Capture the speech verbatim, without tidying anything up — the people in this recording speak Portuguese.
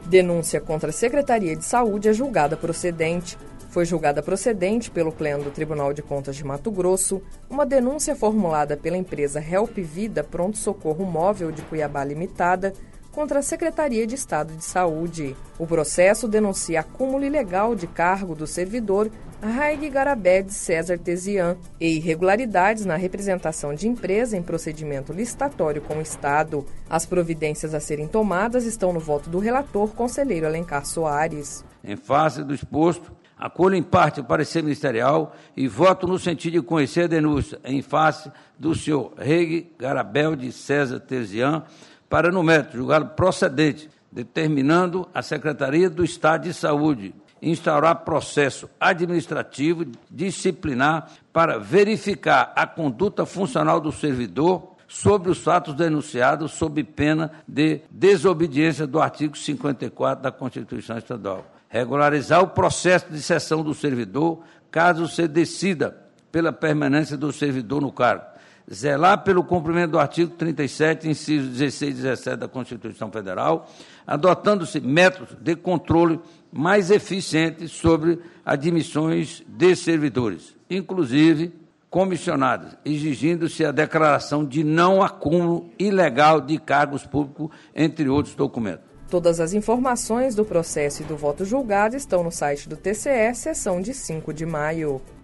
Denúncia contra a Secretaria de Saúde é julgada procedente. Foi julgada procedente pelo Pleno do Tribunal de Contas de Mato Grosso uma denúncia formulada pela empresa Help Vida Pronto Socorro Móvel de Cuiabá Limitada contra a Secretaria de Estado de Saúde. O processo denuncia acúmulo ilegal de cargo do servidor Raig Garabé de César Tesian e irregularidades na representação de empresa em procedimento licitatório com o Estado. As providências a serem tomadas estão no voto do relator, conselheiro Alencar Soares. Em face do exposto, acolho em parte o parecer ministerial e voto no sentido de conhecer a denúncia em face do senhor Raig Garabé de César Tesian, para, no mérito, julgá-lo procedente, determinando a Secretaria do Estado de Saúde instaurar processo administrativo disciplinar para verificar a conduta funcional do servidor sobre os fatos denunciados sob pena de desobediência do artigo cinquenta e quatro da Constituição Estadual. Regularizar o processo de cessão do servidor, caso se decida pela permanência do servidor no cargo. Zelar pelo cumprimento do artigo trinta e sete, incisos dezesseis e dezessete da Constituição Federal, adotando-se métodos de controle mais eficientes sobre admissões de servidores, inclusive comissionados, exigindo-se a declaração de não acúmulo ilegal de cargos públicos, entre outros documentos. Todas as informações do processo e do voto julgado estão no site do T C E, sessão de cinco de maio.